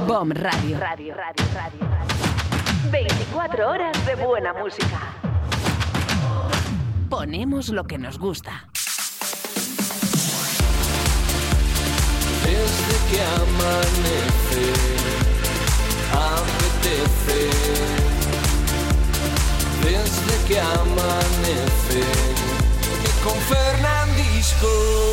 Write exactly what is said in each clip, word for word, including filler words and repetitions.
BOM Radio. Radio, radio, radio, radio. veinticuatro horas de buena música. Ponemos lo que nos gusta. Desde que amanece, apetece. Desde que amanece, y con Fernandisco.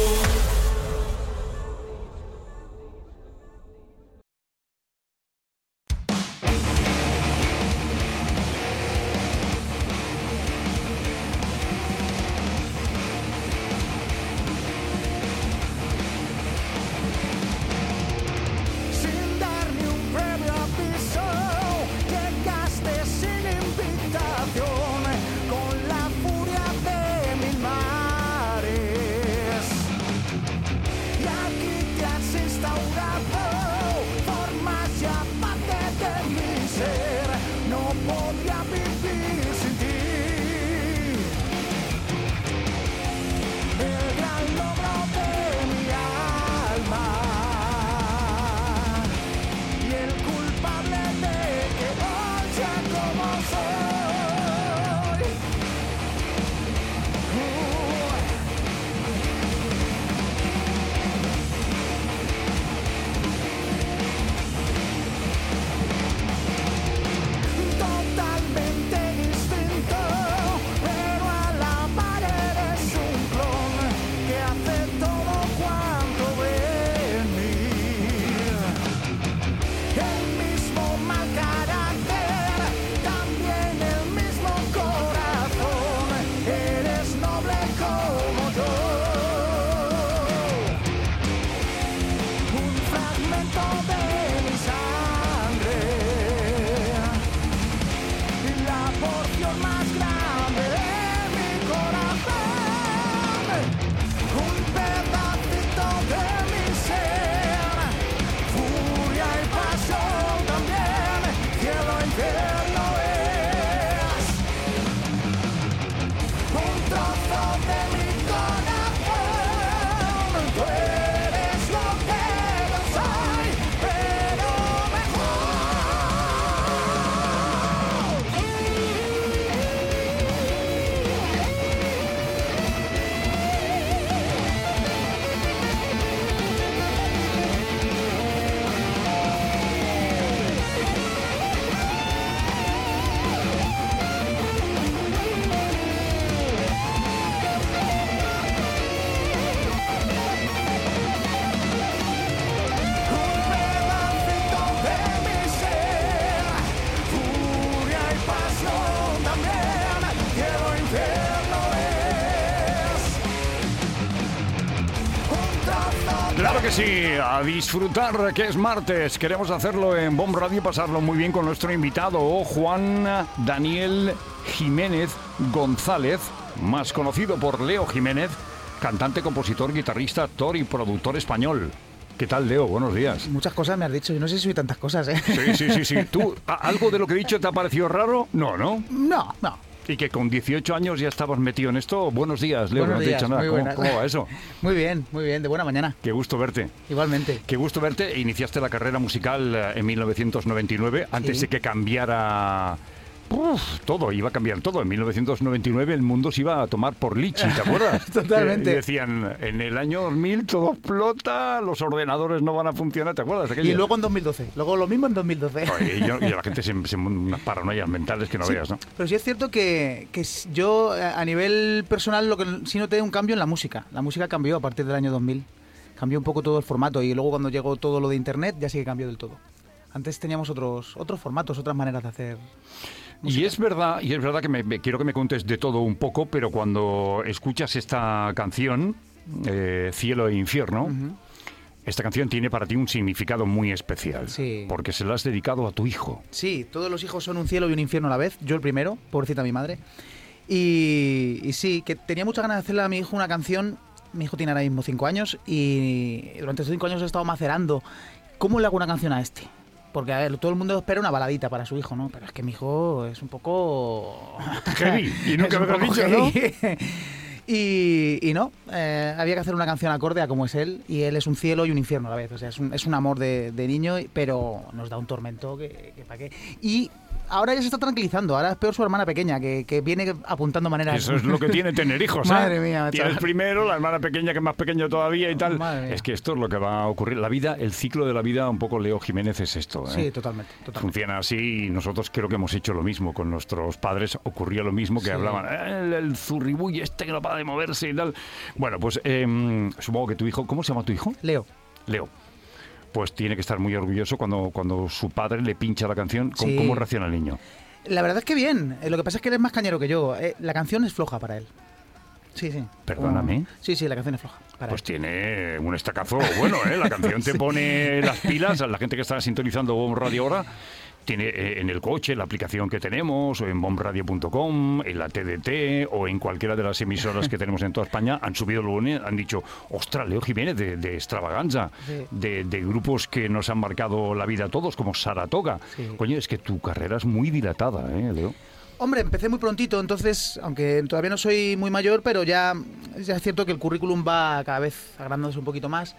Claro que sí, a disfrutar que es martes. Queremos hacerlo en BOM Radio y pasarlo muy bien con nuestro invitado, Juan Daniel Jiménez González, más conocido por Leo Jiménez, cantante, compositor, guitarrista, actor y productor español. ¿Qué tal, Leo? Buenos días. Muchas cosas me has dicho, yo no sé si soy tantas cosas, ¿eh? Sí, sí, sí, sí. ¿Tú, algo de lo que he dicho te ha parecido raro? No, ¿no? No, no. Y que con dieciocho años ya estabas metido en esto. Buenos días, Leo, Buenos no te he días, dicho nada. muy ¿Cómo, buenas. ¿Cómo va eso? Muy bien, muy bien, de buena mañana. Qué gusto verte. Igualmente. Qué gusto verte. Iniciaste la carrera musical en mil novecientos noventa y nueve, antes Sí. de que cambiara... Uf, todo, iba a cambiar todo. En mil novecientos noventa y nueve el mundo se iba a tomar por lichi, ¿te acuerdas? Totalmente. Que decían, en el año dos mil todo explota, los ordenadores no van a funcionar, ¿te acuerdas de aquello? Y luego en dos mil doce, luego lo mismo en dos mil doce. Oye, y, yo- y la gente se, se unas paranoias mentales que no Sí, veas, ¿no? Pero sí es cierto que, que s- yo eh, a nivel personal lo que sí noté un cambio en la música. La música cambió a partir del año dos mil. Cambió un poco todo el formato y luego cuando llegó todo lo de internet ya sí que cambió del todo. Antes teníamos otros otros formatos, otras maneras de hacer música. Y es verdad, y es verdad que me, me- quiero que me contes de todo un poco, pero cuando escuchas esta canción, eh, Cielo e Infierno, Ujú. esta canción tiene para ti un significado muy especial. Sí. Porque se la has dedicado a tu hijo. Sí, todos los hijos son un cielo y un infierno a la vez. Yo el primero, pobrecita mi madre. Y, y sí, que tenía muchas ganas de hacerle a mi hijo una canción. Mi hijo tiene ahora mismo cinco años y durante estos cinco años he estado macerando. ¿Cómo le hago una canción a este? Porque, a ver, todo el mundo espera una baladita para su hijo, ¿no? Pero es que mi hijo es un poco... Heavy. Y nunca Es un me lo has poco dicho, ¿no? heavy. Y, y no, eh, había que hacer una canción acorde a como es él, y él es un cielo y un infierno a la vez. O sea, es un, es un amor de, de niño, pero nos da un tormento que, que para qué. Y ahora ya se está tranquilizando, ahora es peor su hermana pequeña, que, que viene apuntando maneras. Eso es lo que tiene tener hijos, ¿eh? Madre mía, Tienes chaval. primero, la hermana pequeña que es más pequeña todavía y tal. Madre mía. Es que esto es lo que va a ocurrir. La vida, el ciclo de la vida, un poco Leo Jiménez es esto, ¿eh? Sí, totalmente, totalmente. Funciona así y nosotros creo que hemos hecho lo mismo con nuestros padres. Ocurría lo mismo, que Sí. hablaban, "Eh, el, el zurribuy este que no para de moverse y tal". Bueno, pues eh, supongo que tu hijo, ¿cómo se llama tu hijo? Leo. Leo. Pues tiene que estar muy orgulloso cuando, cuando su padre le pincha la canción. ¿Cómo, Sí. cómo reacciona el niño? La verdad es que bien. Eh, Lo que pasa es que él es más cañero que yo. Eh, La canción es floja para él. Sí, sí. Perdóname. Como- Sí, sí, la canción es floja para Pues él. tiene un estacazo bueno, ¿eh? La canción te pone las pilas. A la gente que está sintonizando Bomb Radio ahora, tiene eh, en el coche la aplicación que tenemos, o en bomb radio punto com, en la T D T, o en cualquiera de las emisoras que tenemos en toda España, han subido el volumen, han dicho, ostras, Leo Jiménez, de, de Extravaganza, Sí. de, de grupos que nos han marcado la vida a todos, como Saratoga. Sí. Coño, es que tu carrera es muy dilatada, ¿eh, Leo? Hombre, empecé muy prontito, entonces, aunque todavía no soy muy mayor, pero ya, ya es cierto que el currículum va cada vez agrandándose un poquito más.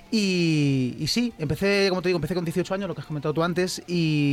Y, y sí, empecé, como te digo, empecé con dieciocho años, lo que has comentado tú antes,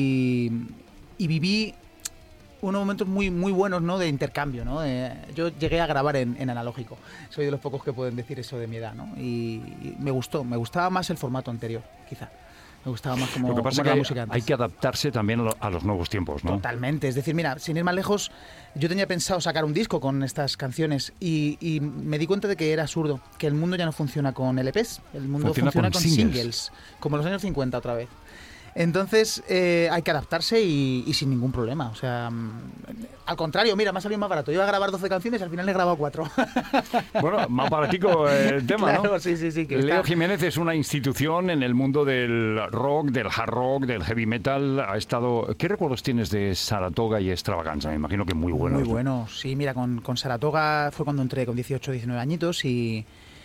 y, y viví unos momentos muy muy buenos, ¿no? De intercambio, ¿no? Eh, yo llegué a grabar en, en analógico. Soy de los pocos que pueden decir eso de mi edad, ¿no? Y, y me gustó, me gustaba más el formato anterior, quizá. Me gustaba más como, Lo que pasa como es era la que música hay, antes. hay que adaptarse también a, lo- a los nuevos tiempos, ¿no? Totalmente, es decir, mira, sin ir más lejos, yo tenía pensado sacar un disco con estas canciones y, y me di cuenta de que era absurdo, que el mundo ya no funciona con L Ps, el mundo Funciona funciona, con con, singles. singles. como en los años cincuenta otra vez. Entonces eh, hay que adaptarse y, y sin ningún problema. O sea, mm, al contrario, mira, me ha salido más barato. Iba a grabar doce canciones y al final he grabado cuatro. Bueno, más baratico el tema, Claro, ¿no? sí, sí, sí. Que Leo está- Jiménez es una institución en el mundo del rock, del hard rock, del heavy metal. Ha estado. ¿Qué recuerdos tienes de Saratoga y Extravaganza? Me imagino que muy buenos. Muy ¿no? bueno, sí, mira, con, con Saratoga fue cuando entré con dieciocho, diecinueve añitos y,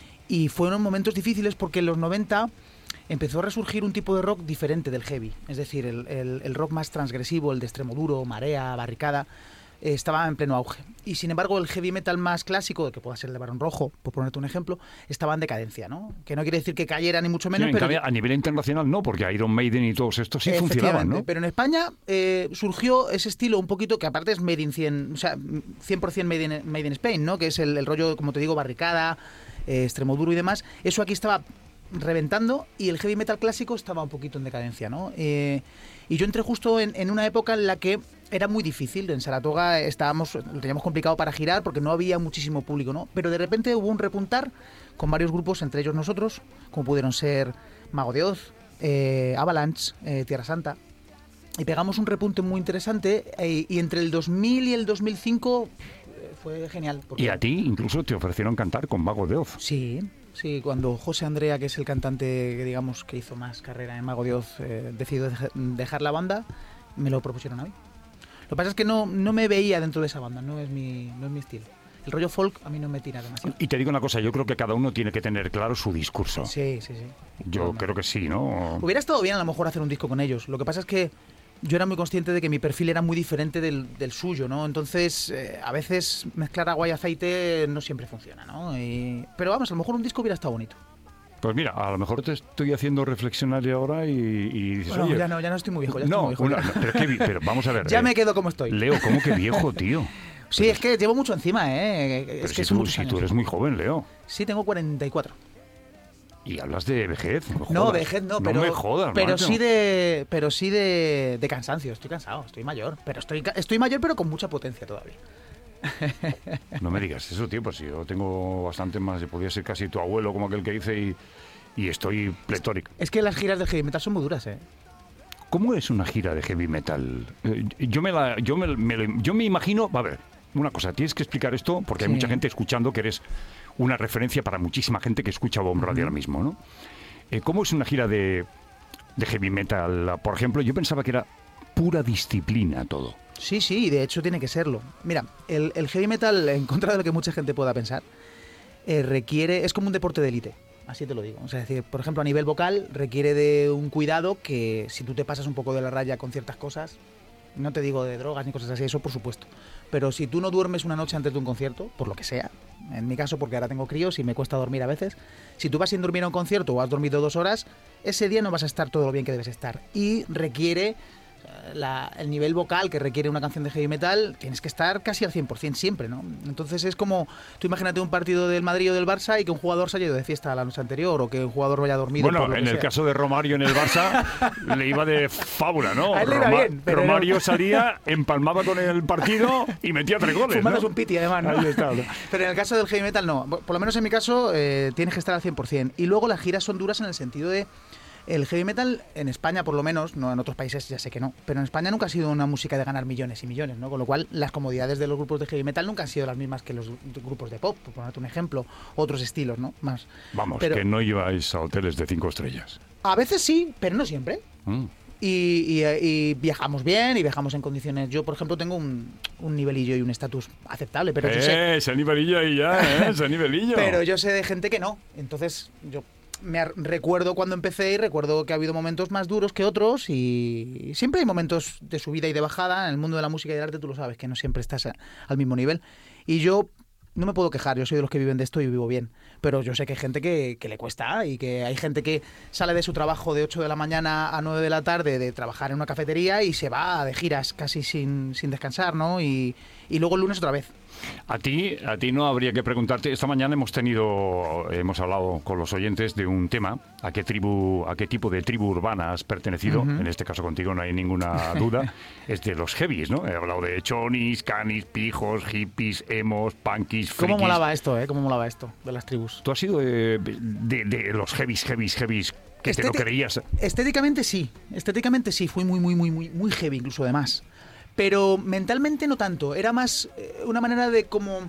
y fueron momentos difíciles porque en los noventa empezó a resurgir un tipo de rock diferente del heavy, es decir, el, el- el rock más transgresivo, el de extremo duro, marea, barricada, eh, estaba en pleno auge. Y sin embargo el heavy metal más clásico, que pueda ser el de Barón Rojo, por ponerte un ejemplo, estaba en decadencia, ¿no? Que no quiere decir que cayera ni mucho Sí, menos, en pero... cambio, a nivel internacional no, porque Iron Maiden y todos estos sí funcionaban, Efectivamente, ¿no? pero en España eh, surgió ese estilo un poquito que aparte es made in cien, o sea, cien por ciento made in, made in Spain, ¿no? Que es el, el rollo, como te digo, barricada, eh, extremo duro y demás. Eso aquí estaba reventando y el heavy metal clásico estaba un poquito en decadencia, ¿no? Eh, y yo entré justo en, en una época en la que era muy difícil. En Saratoga estábamos, lo teníamos complicado para girar porque no había muchísimo público, ¿no? Pero de repente hubo un repuntar con varios grupos, entre ellos nosotros, como pudieron ser Mago de Oz, eh, Avalanche, eh, Tierra Santa. Y pegamos un repunte muy interesante eh, y entre el dos mil y el dos mil cinco eh, fue genial. porque- Y a ti incluso te ofrecieron cantar con Mago de Oz. Sí, sí, cuando José Andrea, que es el cantante que digamos que hizo más carrera en Mago de Oz, eh, decidió deja- dejar la banda, me lo propusieron a mí. Lo que pasa es que no, no me veía dentro de esa banda, no es mi, no es mi estilo. El rollo folk a mí no me tira demasiado. Y te digo una cosa, yo creo que cada uno tiene que tener claro su discurso. Sí, sí, sí. Yo No, no. creo que sí, ¿no? Hubiera estado bien a lo mejor hacer un disco con ellos. Lo que pasa es que yo era muy consciente de que mi perfil era muy diferente del, del suyo, ¿no? Entonces, eh, a veces mezclar agua y aceite no siempre funciona, ¿no? Y- pero vamos, a lo mejor un disco hubiera estado bonito. Pues mira, a lo mejor te estoy haciendo reflexionar ahora y, y dices, Bueno, oye, ya no, ya no estoy muy viejo, ya estoy no, muy viejo. una- ya. no, pero, qué vi- pero vamos a ver. Ya eh, me quedo como estoy. Leo, ¿cómo que viejo, tío? Sí, es que llevo mucho encima, ¿eh? Pero Es si, que son tú, muchos si tú años. eres muy joven, Leo. Sí, tengo cuarenta y cuatro. Y hablas de vejez. No, me No, jodas. vejez no, pero, No me jodas, pero macho. sí de, pero sí de, de cansancio. Estoy cansado, estoy mayor, pero estoy, ca- estoy mayor, pero con mucha potencia todavía. No me digas eso, tío, pues si yo tengo bastante más, podría ser casi tu abuelo, como aquel que dice, y, y estoy pletórico. Es que las giras del heavy metal son muy duras, ¿eh? ¿Cómo es una gira de heavy metal? Eh, Yo me, la, yo me, me lo- yo me imagino, a ver, una cosa, tienes que explicar esto porque hay Sí. mucha gente escuchando que eres una referencia para muchísima gente que escucha Bomb Radio ahora mismo, ¿no? Eh, ¿Cómo es una gira de, de heavy metal? Por ejemplo, yo pensaba que era pura disciplina todo. Sí, sí, de hecho tiene que serlo. Mira, el, el heavy metal, en contra de lo que mucha gente pueda pensar, eh, requiere, es como un deporte de élite, así te lo digo. O sea, es decir, por ejemplo, a nivel vocal requiere de un cuidado que si tú te pasas un poco de la raya con ciertas cosas, No te digo de drogas ni cosas así, eso por supuesto. Pero si tú no duermes una noche antes de un concierto, por lo que sea, en mi caso porque ahora tengo críos y me cuesta dormir a veces, si tú vas sin dormir a un concierto o has dormido dos horas, ese día no vas a estar todo lo bien que debes estar. Y requiere... La, el nivel vocal que requiere una canción de heavy metal, tienes que estar casi al cien por ciento siempre, ¿no? Entonces es como, tú imagínate un partido del Madrid o del Barça y que un jugador se haya ido de fiesta la noche anterior o que un jugador vaya dormido. Bueno, en el sea. caso de Romario en el Barça le iba de fábula, ¿no? A él le iba Roma, bien, pero Romario no. salía, empalmaba con el partido y metía tres goles, Fumandas ¿no? un piti además, ¿no? Ahí está, ¿no? Pero en el caso del heavy metal no, por lo menos en mi caso eh, tienes que estar al cien por ciento. Y luego las giras son duras en el sentido de el heavy metal en España, por lo menos, no en otros países ya sé que no, pero en España nunca ha sido una música de ganar millones y millones, ¿no? Con lo cual, las comodidades de los grupos de heavy metal nunca han sido las mismas que los grupos de pop, por ponerte un ejemplo, otros estilos, ¿no? Más. Vamos, pero, que no ibais a hoteles de cinco estrellas. A veces sí, pero no siempre. Mm. Y, y, y viajamos bien y viajamos en condiciones. Yo, por ejemplo, tengo un, un nivelillo y un estatus aceptable, pero eh, yo sé... ese nivelillo ahí ya, ¿eh? Ese nivelillo. Pero yo sé de gente que no, entonces yo... Me recuerdo cuando empecé y recuerdo que ha habido momentos más duros que otros y siempre hay momentos de subida y de bajada. En el mundo de la música y del arte tú lo sabes, que no siempre estás a, al mismo nivel. Y yo no me puedo quejar, yo soy de los que viven de esto y vivo bien. Pero yo sé que hay gente que, que le cuesta y que hay gente que sale de su trabajo de ocho de la mañana a nueve de la tarde de trabajar en una cafetería y se va de giras casi sin, sin descansar, ¿no? Y, y luego el lunes otra vez. A ti, a ti no habría que preguntarte. Esta mañana hemos tenido, hemos hablado con los oyentes de un tema. ¿A qué tribu, a qué tipo de tribu urbana has pertenecido? Uh-huh. En este caso contigo no hay ninguna duda. Es de los heavies, ¿no? He hablado de chonis, canis, pijos, hippies, emos, punkies, frikis. ¿Cómo molaba esto, eh? ¿Cómo molaba esto de las tribus? ¿Tú has sido de, de, de los heavies, heavies, heavies que Estéti- te lo creías? Estéticamente sí. Estéticamente sí. Fui muy, muy, muy, muy, muy heavy incluso además. Pero mentalmente no tanto, era más eh, una manera de como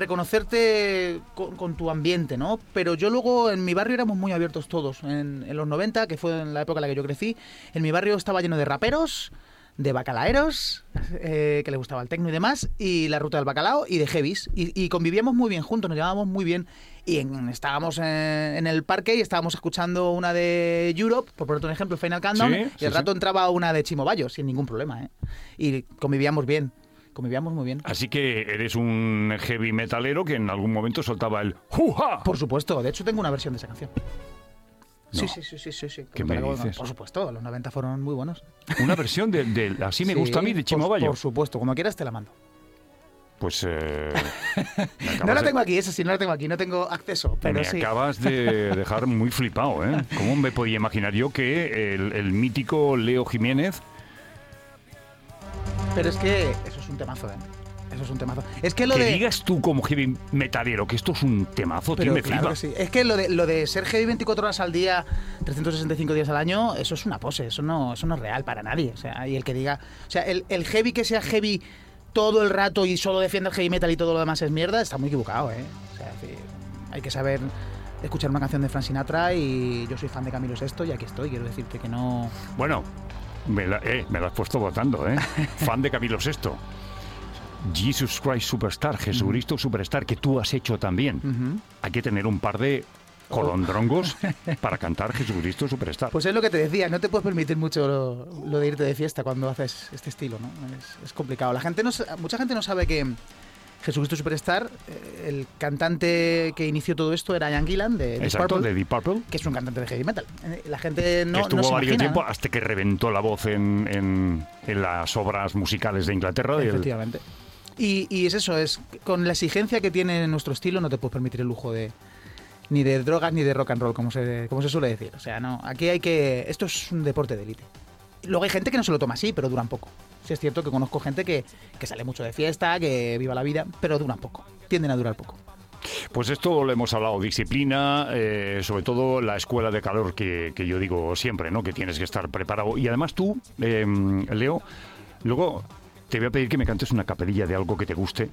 reconocerte con, con tu ambiente, ¿no? Pero yo luego en mi barrio éramos muy abiertos todos. En, en los noventa, que fue en la época en la que yo crecí, en mi barrio estaba lleno de raperos, de bacalaeros, eh, que les gustaba el techno y demás, y la ruta del bacalao, y de heavies. Y, y convivíamos muy bien juntos, nos llevábamos muy bien. Y en, estábamos en, en el parque y estábamos escuchando una de Europe, por ponerte un ejemplo, Final Countdown, sí, y al sí, rato sí. entraba una de Chimo Bayo, sin ningún problema, ¿eh? Y convivíamos bien, convivíamos muy bien. Así que eres un heavy metalero que en algún momento soltaba el ¡juja! Por supuesto, de hecho tengo una versión de esa canción. No. Sí, sí, sí, sí, sí, sí. ¿Qué Como me te acabo- dices? Por supuesto, los noventa fueron muy buenos. Una versión de, de Así me Sí, gusta a mí de Chimo por, Bayo. por supuesto, como quieras te la mando. Pues eh, me acabas No la de- tengo aquí, esa sí, no la tengo aquí, no tengo acceso, pero me sí. acabas de dejar muy flipado, ¿eh? ¿Cómo me podía imaginar yo que el, el mítico Leo Jiménez... Pero es que eso es un temazo, ¿eh? Eso es un temazo. Es que lo que de... digas tú como heavy metalero que esto es un temazo, tío, Pero me claro flipa. que sí. Es que lo de, lo de ser heavy veinticuatro horas al día, trescientos sesenta y cinco días al año, eso es una pose, eso no, eso no es real para nadie. O sea, y el que diga... O sea, el, el heavy que sea heavy todo el rato y solo defiende el heavy metal y todo lo demás es mierda, está muy equivocado, ¿eh? O sea, sí, hay que saber escuchar una canción de Frank Sinatra y yo soy fan de Camilo Sesto y aquí estoy, quiero decirte que no... Bueno, me la, eh, me la has puesto votando, ¿eh? Fan de Camilo Sesto. Jesus Christ Superstar, Jesucristo uh-huh. Superstar, que tú has hecho también. Uh-huh. Hay que tener un par de colondrongos para cantar Jesucristo Superstar. Pues es lo que te decía, no te puedes permitir mucho lo, lo de irte de fiesta cuando haces este estilo, ¿no? Es, es complicado. La gente no, mucha gente no sabe que Jesucristo Superstar, eh, el cantante que inició todo esto era Ian Gillan de Deep Exacto, Purple, de Deep Purple. que es un cantante de heavy metal. Eh, La gente no, que estuvo no se varios imagina, tiempo ¿no? hasta que reventó la voz en, en, en las obras musicales de Inglaterra. del- Efectivamente. Y, y es eso, es con la exigencia que tiene nuestro estilo no te puedes permitir el lujo de ni de drogas ni de rock and roll, como se, como se suele decir. O sea, no, aquí hay que... Esto es un deporte de élite. Luego hay gente que no se lo toma así, pero duran poco. Sí es cierto que conozco gente que, que sale mucho de fiesta, que viva la vida, pero duran poco. Tienden a durar poco. Pues esto lo hemos hablado, disciplina, eh, sobre todo la escuela de calor que, que yo digo siempre, ¿no? Que tienes que estar preparado. Y además tú, eh, Leo, luego te voy a pedir que me cantes una capelilla de algo que te guste.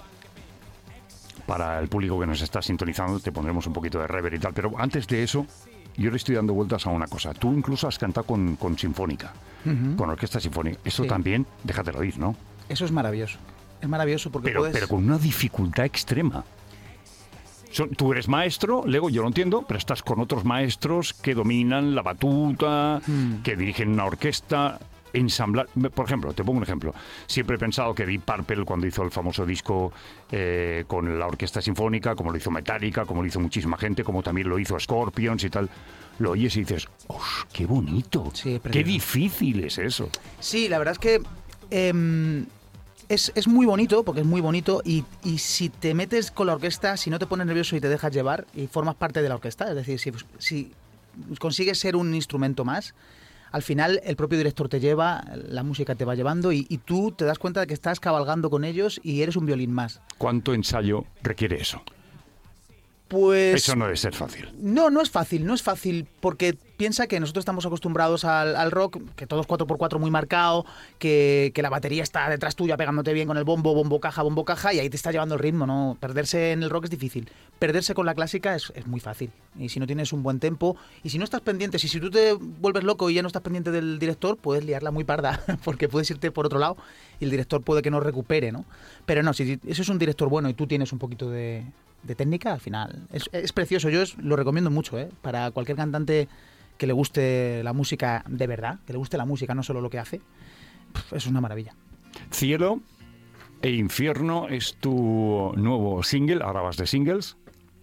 Para el público que nos está sintonizando, te pondremos un poquito de reverb y tal. Pero antes de eso, yo le estoy dando vueltas a una cosa. Tú incluso has cantado con, con sinfónica, Uh-huh. con orquesta sinfónica. Eso Sí. también, déjatelo ir, ¿no? Eso es maravilloso. Es maravilloso porque Pero, puedes... pero con una dificultad extrema. Son- tú eres maestro, Lego, yo lo entiendo, pero estás con otros maestros que dominan la batuta, Hmm. que dirigen una orquesta. ensamblar. Por ejemplo, te pongo un ejemplo. Siempre he pensado que Deep Purple, cuando hizo el famoso disco eh, con la orquesta sinfónica, como lo hizo Metallica, como lo hizo muchísima gente, como también lo hizo Scorpions y tal, lo oyes y dices, ¡oh, qué bonito! Sí, ¡Qué difícil es eso! Sí, la verdad es que eh, es, es muy bonito, porque es muy bonito, y, y si te metes con la orquesta, si no te pones nervioso y te dejas llevar, y formas parte de la orquesta, es decir, si, si consigues ser un instrumento más, al final el propio director te lleva, la música te va llevando y, y tú te das cuenta de que estás cabalgando con ellos y eres un violín más. ¿Cuánto ensayo requiere eso? Pues... Eso no debe ser fácil. No, no es fácil, no es fácil, porque piensa que nosotros estamos acostumbrados al, al rock, que todo es cuatro por cuatro muy marcado, que, que la batería está detrás tuya pegándote bien con el bombo, bombo, caja, bombo, caja, y ahí te está llevando el ritmo, ¿no? Perderse en el rock es difícil. Perderse con la clásica es, es muy fácil. Y si no tienes un buen tempo, y si no estás pendiente, si, si tú te vuelves loco y ya no estás pendiente del director, puedes liarla muy parda, porque puedes irte por otro lado y el director puede que no recupere, ¿no? Pero no, si eso es un director bueno y tú tienes un poquito de... de técnica, al final es, es precioso. Yo es, lo recomiendo mucho, ¿eh? Para cualquier cantante que le guste la música de verdad, que le guste la música, no solo lo que hace, es una maravilla. Cielo e Infierno es tu nuevo single, ahora vas de singles.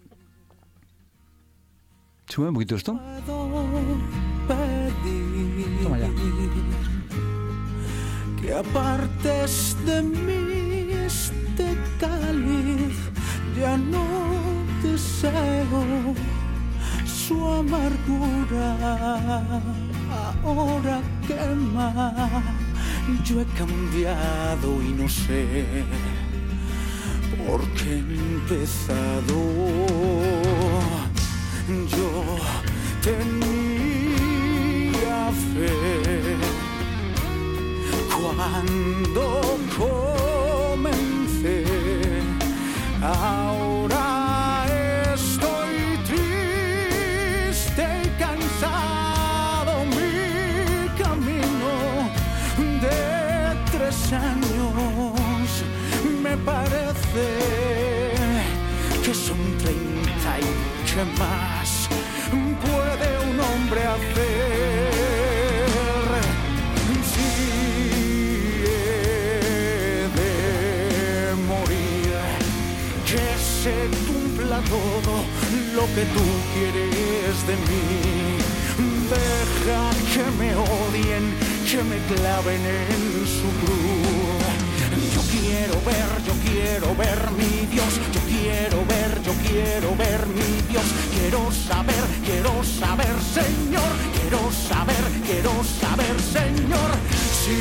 Sube un poquito esto. Toma ya. Que apartes de mí este cáliz, ya no deseo su amargura, ahora quema. Yo he cambiado y no sé por qué he empezado. Yo tenía fe cuando comencé. Ahora estoy triste y cansado. Mi camino de tres años me parece que son treinta y que más puede un hombre hacer. Si he de morir, que se cumpla todo lo que tú quieres de mí. Deja que me odien, que me claven en su cruz. Yo quiero ver, yo quiero ver mi Dios. Yo quiero ver, yo quiero ver mi Dios. Quiero saber, quiero saber, Señor. Quiero saber, quiero saber, Señor. Si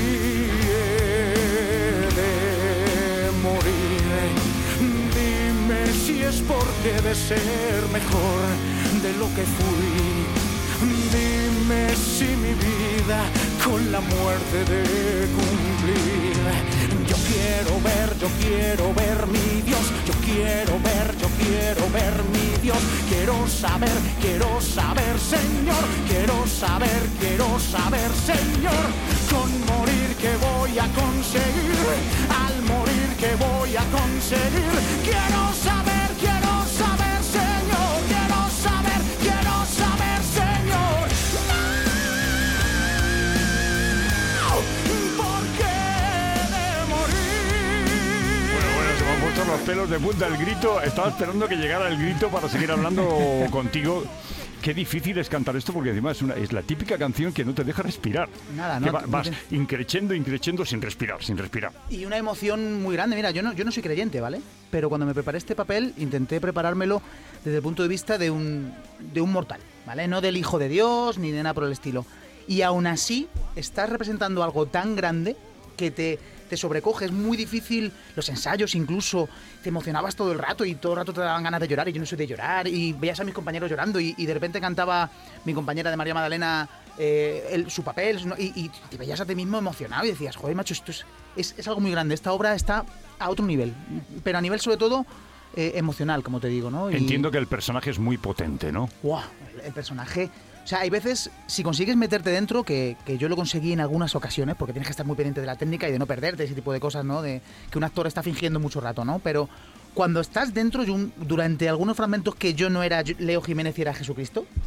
he de morir, dime si es porque de ser mejor de lo que fui. Dime si mi vida con la muerte de cumplir. Yo quiero ver, yo quiero ver mi Dios. Yo quiero ver, yo quiero ver mi Dios. Quiero saber, quiero saber, Señor. Quiero saber, quiero saber, Señor. Con morir que voy a conseguir. Al morir que voy a conseguir. Quiero saber, quiero saber, Señor. Quiero saber, quiero saber, Señor. ¿Por qué de morir? Bueno, bueno, se me han puesto los pelos de punta el grito. Estaba esperando que llegara el grito para seguir hablando contigo. Qué difícil es cantar esto, porque encima es, una, es la típica canción que no te deja respirar. Nada, que no. va, no vas te... increchendo, increchendo sin respirar, sin respirar. Y una emoción muy grande. Mira, yo no, yo no soy creyente, ¿vale? Pero cuando me preparé este papel, intenté preparármelo desde el punto de vista de un, de un mortal, ¿vale? No del hijo de Dios, ni de nada por el estilo. Y aún así, estás representando algo tan grande que te... te sobrecoge, es muy difícil. Los ensayos incluso, te emocionabas todo el rato y todo el rato te daban ganas de llorar, y yo no soy de llorar, y veías a mis compañeros llorando, y, y de repente cantaba mi compañera de María Magdalena eh, el, su papel, y, y te veías a ti mismo emocionado y decías, joder, macho, esto es, es, es algo muy grande. Esta obra está a otro nivel, pero a nivel sobre todo eh, emocional, como te digo, ¿no? Y, entiendo que el personaje es muy potente, ¿no? ¡Wow! El, el personaje... O sea, hay veces, si consigues meterte dentro, que, que yo lo conseguí en algunas ocasiones, porque tienes que estar muy pendiente de la técnica y de no perderte, ese tipo de cosas, ¿no? De que un actor está fingiendo mucho rato, ¿no? Pero cuando estás dentro, yo, durante algunos fragmentos que yo no era Leo Jiménez y era Jesucristo,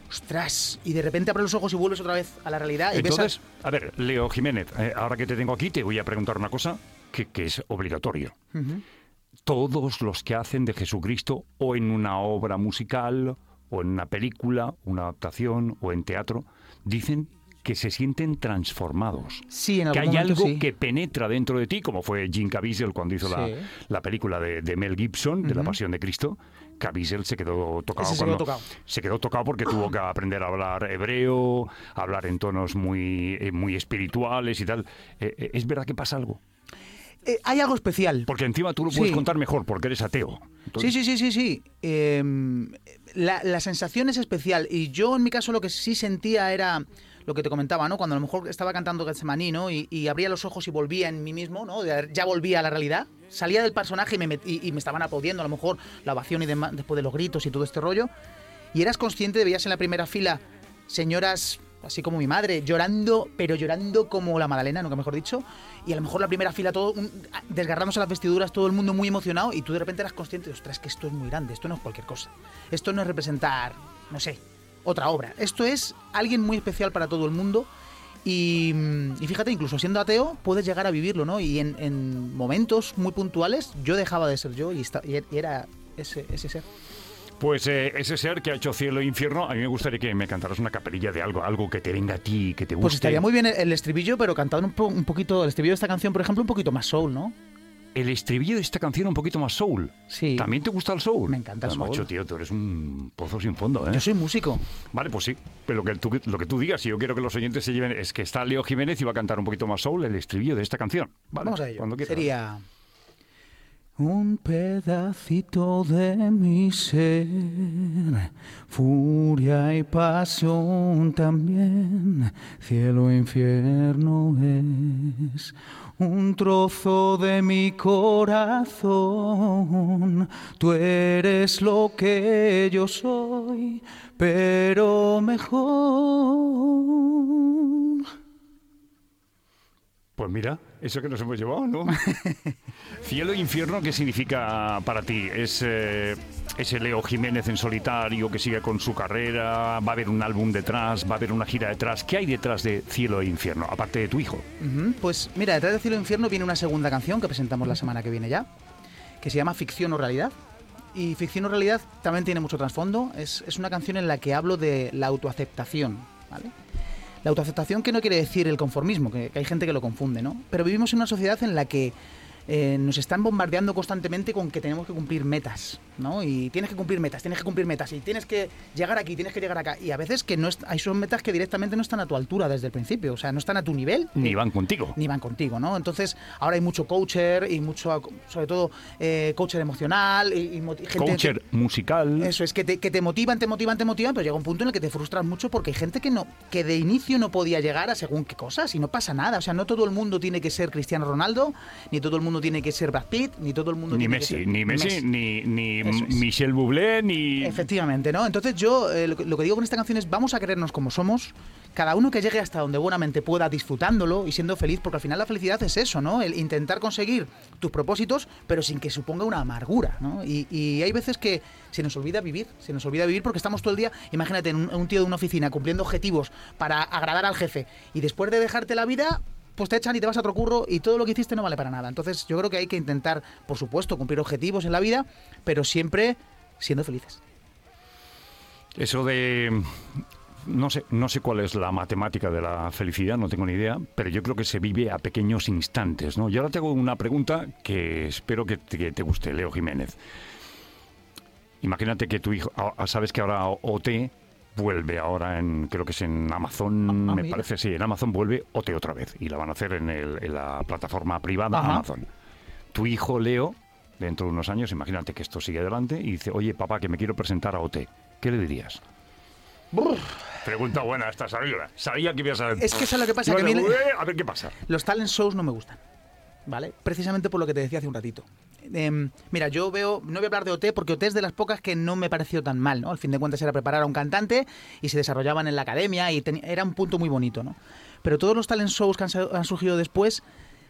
ostras, y de repente abres los ojos y vuelves otra vez a la realidad. Y Entonces, ves a... a ver, Leo Jiménez, eh, ahora que te tengo aquí, te voy a preguntar una cosa que, que es obligatorio. Uh-huh. Todos los que hacen de Jesucristo, o en una obra musical, o en una película, una adaptación, o en teatro, dicen que se sienten transformados. Sí, en algún que hay momento, algo sí. que penetra dentro de ti, como fue Jim Caviezel cuando hizo Sí. la, la película de, de Mel Gibson, de Uh-huh. La Pasión de Cristo. Caviezel se quedó tocado. Ese se cuando, quedó tocado. se quedó tocado porque tuvo que aprender a hablar hebreo, hablar en tonos muy, eh, muy espirituales y tal. Eh, eh, ¿Es verdad que pasa algo? Eh, hay algo especial. Porque encima tú lo puedes Sí. contar mejor porque eres ateo. Entonces, Sí, sí, sí, sí, sí. Eh, la, la sensación es especial. Y yo, en mi caso, lo que sí sentía era lo que te comentaba, ¿no? Cuando a lo mejor estaba cantando Getsemaní, ¿no? Y, y abría los ojos y volvía en mí mismo, ¿no? Ya volvía a la realidad. Salía del personaje y me, met- y, y me estaban aplaudiendo, a lo mejor, la ovación y demás, después de los gritos y todo este rollo. Y eras consciente, veías en la primera fila señoras, así como mi madre, llorando, pero llorando como la Magdalena, nunca mejor dicho. Y a lo mejor la primera fila, todo un- desgarrándose las vestiduras, todo el mundo muy emocionado. Y tú de repente eras consciente de, ostras, que esto es muy grande, esto no es cualquier cosa. Esto no es representar, no sé, otra obra. Esto es alguien muy especial para todo el mundo. Y, y fíjate, incluso siendo ateo, puedes llegar a vivirlo, ¿no? Y en, en momentos muy puntuales, yo dejaba de ser yo y, esta- y era ese, ese ser. Pues eh, ese ser que ha hecho cielo e infierno, a mí me gustaría que me cantaras una capelilla de algo, algo que te venga a ti, que te guste. Pues estaría muy bien el, el estribillo, pero cantado un, po- un poquito, el estribillo de esta canción, por ejemplo, un poquito más soul, ¿no? El estribillo de esta canción un poquito más soul. Sí. ¿También te gusta el soul? Me encanta el Ah, soul. Macho, tío, tú eres un pozo sin fondo, ¿eh? Yo soy músico. Vale, pues sí. Pero lo que, tú, lo que tú digas, si yo quiero que los oyentes se lleven, es que está Leo Jiménez y va a cantar un poquito más soul el estribillo de esta canción. Vale, Vamos a ello. cuando quieras. Sería... Un pedacito de mi ser, furia y pasión también, cielo e infierno es. Un trozo de mi corazón, tú eres lo que yo soy, pero mejor. Pues mira, eso que nos hemos llevado, ¿no? Cielo e infierno, ¿qué significa para ti? ¿Es eh, ese Leo Jiménez en solitario que sigue con su carrera? ¿Va a haber un álbum detrás? ¿Va a haber una gira detrás? ¿Qué hay detrás de Cielo e infierno, aparte de tu hijo? Ujú, pues mira, detrás de Cielo e Infierno viene una segunda canción que presentamos la semana que viene ya, que se llama Ficción o Realidad. Y Ficción o Realidad también tiene mucho trasfondo. Es, es una canción en la que hablo de la autoaceptación, ¿vale? La autoaceptación, que no quiere decir el conformismo, que, que hay gente que lo confunde, ¿no? Pero vivimos en una sociedad en la que eh, nos están bombardeando constantemente con que tenemos que cumplir metas, ¿no? Y tienes que cumplir metas, tienes que cumplir metas, y tienes que llegar aquí, tienes que llegar acá. Y a veces que no es, hay son metas que directamente no están a tu altura desde el principio, o sea, no están a tu nivel. Ni eh, van contigo. Ni van contigo, ¿no? Entonces, ahora hay mucho coacher y mucho, sobre todo, eh, coacher emocional y, y moti- gente Coacher que- musical. eso es, que te, que te motivan, te motivan, te motivan, pero llega un punto en el que te frustras mucho porque hay gente que no, que de inicio no podía llegar a según qué cosas y no pasa nada. O sea, no todo el mundo tiene que ser Cristiano Ronaldo, ni todo el mundo tiene que ser Brad Pitt, ni todo el mundo Ni tiene Messi, que ser... ni Messi, ni, ni Eso es. Michel Bublé, ni... Efectivamente, ¿no? Entonces yo eh, lo, que, lo que digo con esta canción es vamos a querernos como somos, cada uno que llegue hasta donde buenamente pueda disfrutándolo y siendo feliz, porque al final la felicidad es eso, ¿no? El intentar conseguir tus propósitos, pero sin que suponga una amargura, ¿no? Y, y hay veces que se nos olvida vivir, se nos olvida vivir porque estamos todo el día, imagínate, en un, un tío de una oficina cumpliendo objetivos para agradar al jefe y después de dejarte la vida... pues te echan y te vas a otro curro y todo lo que hiciste no vale para nada. Entonces yo creo que hay que intentar, por supuesto, cumplir objetivos en la vida, pero siempre siendo felices. Eso de... No sé, no sé cuál es la matemática de la felicidad, no tengo ni idea, pero yo creo que se vive a pequeños instantes, ¿no? Y ahora te hago una pregunta que espero que te, que te guste, Leo Jiménez. Imagínate que tu hijo... ah, sabes que ahora O T vuelve ahora en... Creo que es en Amazon, Ah, ah, me mira. parece, sí, en Amazon vuelve O T otra vez. Y la van a hacer en, el- en la plataforma privada Ajá. Amazon. Tu hijo, Leo, dentro de unos años, imagínate que esto sigue adelante y dice, oye, papá, que me quiero presentar a O T. ¿Qué le dirías? Brr. Pregunta buena esta, sabía. Sabía que ibas a... Es que eso es lo que pasa, Iba que a mí- de, "Ué", a ver qué pasa. Los talent shows no me gustan, ¿vale? Precisamente por lo que te decía hace un ratito. Em, mira, yo veo, no voy a hablar de O T porque O T es de las pocas que no me pareció tan mal, ¿no? Al fin de cuentas era preparar a un cantante y se desarrollaban en la academia y teni- era un punto muy bonito, ¿no? Pero todos los talent shows que han, sa- han surgido después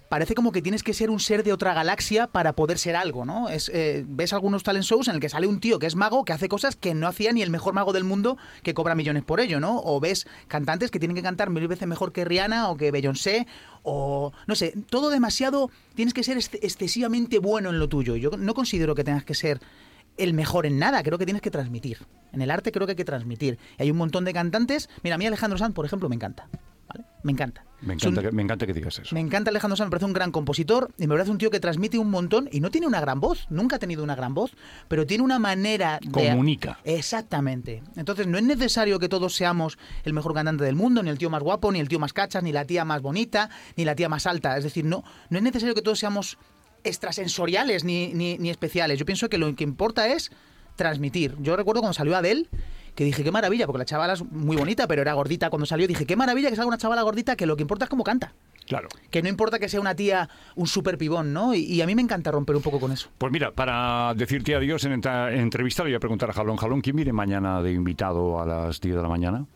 parece como que tienes que ser un ser de otra galaxia para poder ser algo, ¿no? Es, eh, ves algunos talent shows en el que sale un tío que es mago, que hace cosas que no hacía ni el mejor mago del mundo, que cobra millones por ello, ¿no? O ves cantantes que tienen que cantar mil veces mejor que Rihanna o que Beyoncé, o no sé, todo demasiado, tienes que ser ex- excesivamente bueno en lo tuyo. Yo no considero que tengas que ser el mejor en nada, creo que tienes que transmitir. En el arte creo que hay que transmitir. Y hay un montón de cantantes, mira, a mí Alejandro Sanz, por ejemplo, me encanta, ¿vale? Me encanta. Me encanta, Es un- que, me encanta que digas eso. Me encanta Alejandro Sanz, me parece un gran compositor y me parece un tío que transmite un montón y no tiene una gran voz, nunca ha tenido una gran voz, pero tiene una manera de... Comunica. Exactamente. Entonces no es necesario que todos seamos el mejor cantante del mundo, ni el tío más guapo, ni el tío más cachas, ni la tía más bonita, ni la tía más alta. Es decir, no, no es necesario que todos seamos extrasensoriales ni, ni, ni especiales. Yo pienso que lo que importa es transmitir. Yo recuerdo cuando salió Adele, que dije, qué maravilla, porque la chavala es muy bonita, pero era gordita cuando salió. Dije, qué maravilla que salga una chavala gordita, que lo que importa es cómo canta. Claro. Que no importa que sea una tía, un super pibón, ¿no? Y, y a mí me encanta romper un poco con eso. Pues mira, para decirte adiós en esta entrevista, le voy a preguntar a Jalón. Jalón, ¿quién viene mañana de invitado a las diez de la mañana?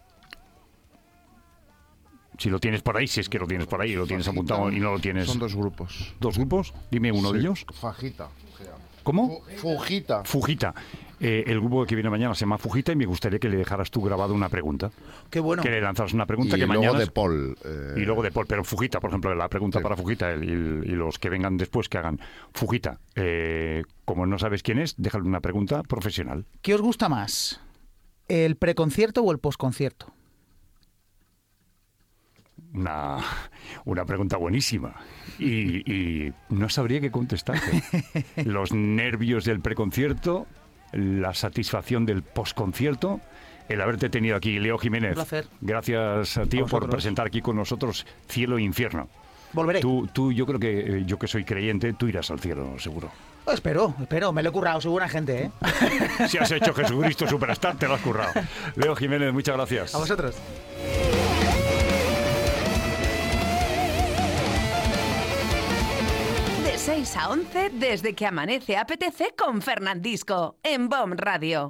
Si lo tienes por ahí, si es que lo tienes por ahí, lo tienes Fajita. apuntado y no lo tienes. Son dos grupos. ¿Dos grupos? Dime uno de Sí, ellos. Fajita. ¿Cómo? Fujita. Fujita. Eh, el grupo que viene mañana se llama Fujita y me gustaría que le dejaras tú grabado una pregunta. Qué bueno. Que le lanzaras una pregunta Y que luego mañana... de Paul. eh, Y luego de Paul, pero Fujita, por ejemplo, la pregunta Sí. para Fujita el- y, y los que vengan después que hagan. Fujita, eh, como no sabes quién es, déjale una pregunta profesional. ¿Qué os gusta más? ¿El preconcierto o el posconcierto? Una, una pregunta buenísima. Y, y no sabría qué contestarte. Los nervios del preconcierto, la satisfacción del posconcierto, el haberte tenido aquí, Leo Jiménez. Un placer. Gracias a ti A por vosotros. presentar aquí con nosotros Cielo e Infierno. Volveré. Tú, tú, yo creo que eh, yo que soy creyente, tú irás al cielo, seguro. Oh, espero, espero. Me lo he currado, soy buena gente, ¿eh? Si has hecho Jesucristo Superstar, te lo has currado. Leo Jiménez, muchas gracias. A vosotros. De seis a once, desde que amanece apetece con Fernandisco, en B O M Radio.